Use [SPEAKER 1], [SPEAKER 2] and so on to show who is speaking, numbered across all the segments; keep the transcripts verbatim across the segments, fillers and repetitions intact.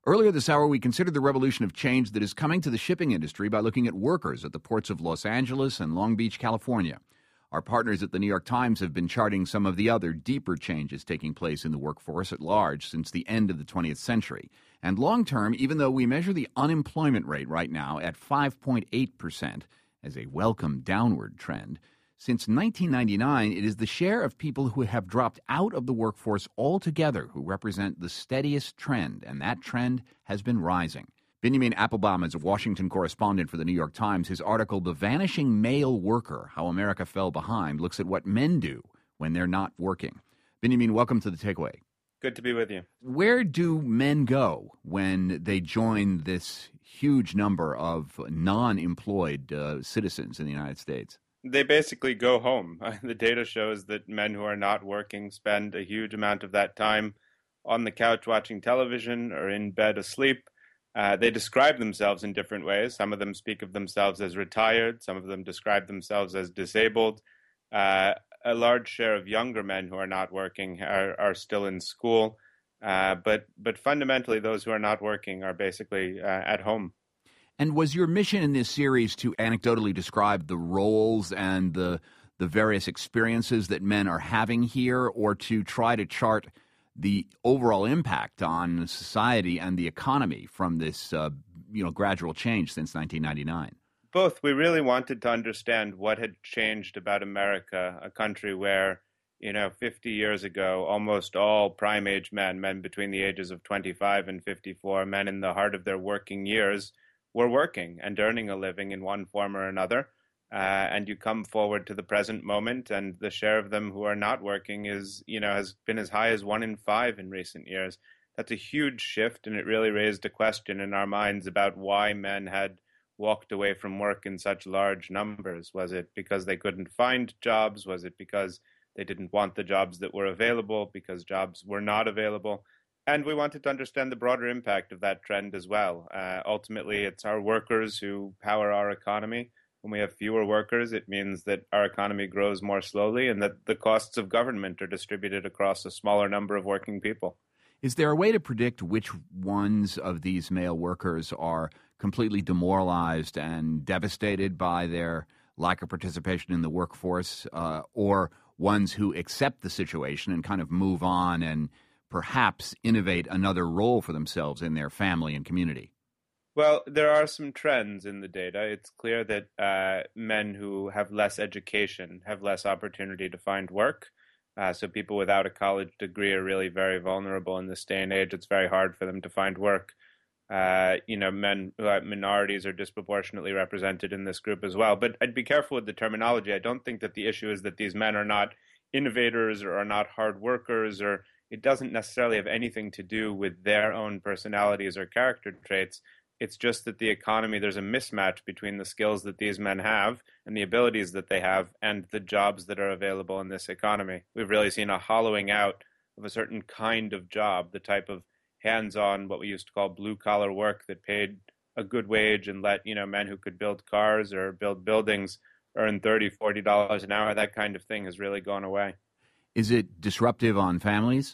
[SPEAKER 1] Earlier this hour, we considered the revolution of change that is coming to the shipping industry by looking at workers at the ports of Los Angeles and Long Beach, California. Our partners at the New York Times have been charting some of the other deeper changes taking place in the workforce at large since the end of the twentieth century. And long term, even though we measure the unemployment rate right now at five point eight percent as a welcome downward trend, since nineteen ninety-nine, it is the share of people who have dropped out of the workforce altogether who represent the steadiest trend, and that trend has been rising. Benjamin Appelbaum is a Washington correspondent for the New York Times. His article, The Vanishing Male Worker, How America Fell Behind, looks at what men do when they're not working. Benjamin, welcome to The Takeaway.
[SPEAKER 2] Good to be with you.
[SPEAKER 1] Where do men go when they join this huge number of non-employed uh, citizens in the United States?
[SPEAKER 2] They basically go home. The data shows that men who are not working spend a huge amount of that time on the couch watching television or in bed asleep. Uh, they describe themselves in different ways. Some of them speak of themselves as retired. Some of them describe themselves as disabled. Uh, a large share of younger men who are not working are, are still in school. Uh, but but fundamentally, those who are not working are basically uh, at home.
[SPEAKER 1] And was your mission in this series to anecdotally describe the roles and the the various experiences that men are having here, or to try to chart the overall impact on society and the economy from this uh, you know, gradual change since nineteen ninety-nine?
[SPEAKER 2] Both. We really wanted to understand what had changed about America, a country where, you know, fifty years ago, almost all prime-age men, men between the ages of twenty-five and fifty-four, men in the heart of their working years, were working and earning a living in one form or another. Uh, and you come forward to the present moment, and the share of them who are not working is, you know, has been as high as one in five in recent years. That's a huge shift, and it really raised a question in our minds about why men had walked away from work in such large numbers. Was it because they couldn't find jobs? Was it because they didn't want the jobs that were available, because jobs were not available? And we wanted to understand the broader impact of that trend as well. Uh, ultimately, it's our workers who power our economy. When we have fewer workers, it means that our economy grows more slowly and that the costs of government are distributed across a smaller number of working people.
[SPEAKER 1] Is there a way to predict which ones of these male workers are completely demoralized and devastated by their lack of participation in the workforce, uh, or ones who accept the situation and kind of move on and perhaps innovate another role for themselves in their family and community?
[SPEAKER 2] Well, there are some trends in the data. It's clear that uh, men who have less education have less opportunity to find work. Uh, so people without a college degree are really very vulnerable in this day and age. It's very hard for them to find work. Uh, you know, men, uh, minorities are disproportionately represented in this group as well. But I'd be careful with the terminology. I don't think that the issue is that these men are not innovators or are not hard workers, or it doesn't necessarily have anything to do with their own personalities or character traits. It's just that the economy, there's a mismatch between the skills that these men have and the abilities that they have and the jobs that are available in this economy. We've really seen a hollowing out of a certain kind of job, the type of hands-on, what we used to call blue-collar work that paid a good wage and let, you know, men who could build cars or build buildings earn thirty dollars, forty dollars an hour. That kind of thing has really gone away.
[SPEAKER 1] Is it disruptive on families?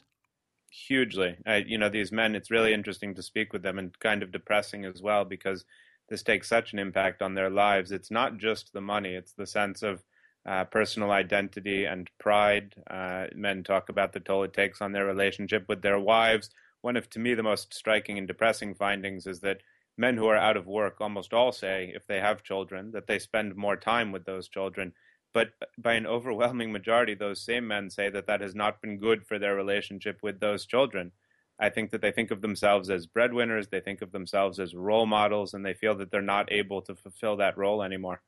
[SPEAKER 2] Hugely. I, you know, these men, it's really interesting to speak with them and kind of depressing as well, because this takes such an impact on their lives. It's not just the money, it's the sense of uh, personal identity and pride. Uh, men talk about the toll it takes on their relationship with their wives. One of, to me, the most striking and depressing findings is that men who are out of work almost all say, if they have children, that they spend more time with those children. But by an overwhelming majority, those same men say that that has not been good for their relationship with those children. I think that they think of themselves as breadwinners, they think of themselves as role models, and they feel that they're not able to fulfill that role anymore.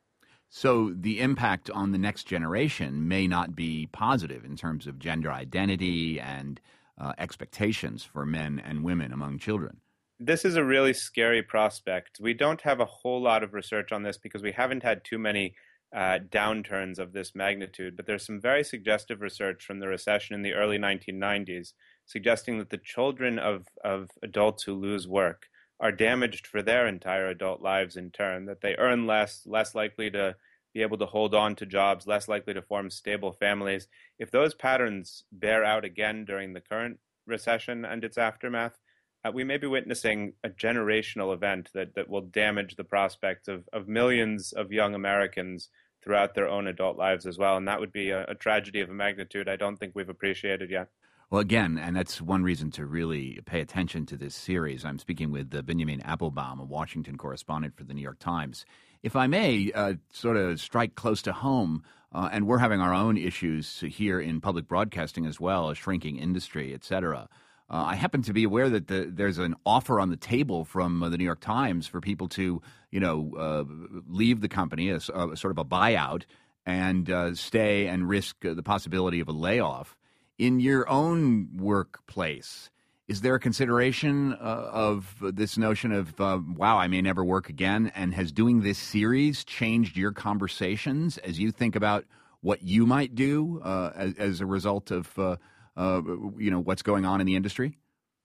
[SPEAKER 1] So the impact on the next generation may not be positive in terms of gender identity and uh, expectations for men and women among children.
[SPEAKER 2] This is a really scary prospect. We don't have a whole lot of research on this because we haven't had too many Uh, downturns of this magnitude, but there's some very suggestive research from the recession in the early nineteen nineties suggesting that the children of, of adults who lose work are damaged for their entire adult lives in turn, that they earn less, less likely to be able to hold on to jobs, less likely to form stable families. If those patterns bear out again during the current recession and its aftermath, uh, we may be witnessing a generational event that, that will damage the prospects of, of millions of young Americans throughout their own adult lives as well. And that would be a, a tragedy of a magnitude I don't think we've appreciated yet.
[SPEAKER 1] Well, again, and that's one reason to really pay attention to this series. I'm speaking with uh, Benjamin Appelbaum, a Washington correspondent for the New York Times. If I may uh, sort of strike close to home, uh, and we're having our own issues here in public broadcasting as well, a shrinking industry, et cetera. Uh, I happen to be aware that the, there's an offer on the table from uh, the New York Times for people to, you know, uh, leave the company, as a, sort of a buyout, and uh, stay and risk uh, the possibility of a layoff. In your own workplace, is there a consideration uh, of this notion of, uh, wow, I may never work again? And has doing this series changed your conversations as you think about what you might do uh, as, as a result of uh, Uh, you know, what's going on in the industry?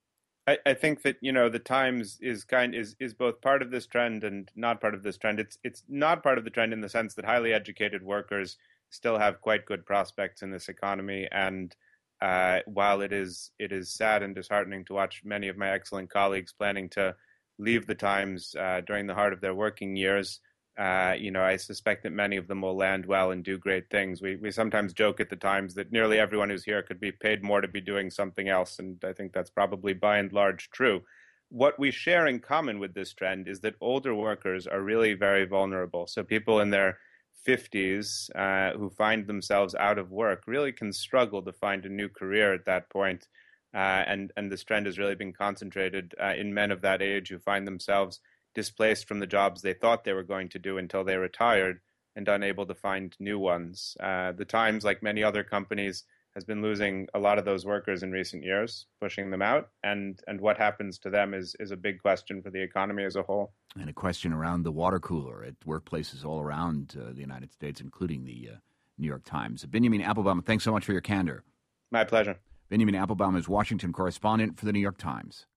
[SPEAKER 2] I, I think that, you know, the Times is kind is is both part of this trend and not part of this trend. It's it's not part of the trend in the sense that highly educated workers still have quite good prospects in this economy. And uh, while it is it is sad and disheartening to watch many of my excellent colleagues planning to leave the Times uh, during the heart of their working years, Uh, you know, I suspect that many of them will land well and do great things. We we sometimes joke at the Times that nearly everyone who's here could be paid more to be doing something else, and I think that's probably by and large true. What we share in common with this trend is that older workers are really very vulnerable. So people in their fifties uh, who find themselves out of work really can struggle to find a new career at that point. Uh, and, and this trend has really been concentrated uh, in men of that age who find themselves displaced from the jobs they thought they were going to do until they retired and unable to find new ones. Uh, the Times, like many other companies, has been losing a lot of those workers in recent years, pushing them out. And and what happens to them is, is a big question for the economy as a whole.
[SPEAKER 1] And a question around the water cooler at workplaces all around uh, the United States, including the uh, New York Times. Benjamin Appelbaum, thanks so much for your candor.
[SPEAKER 2] My pleasure.
[SPEAKER 1] Benjamin Appelbaum is Washington correspondent for the New York Times.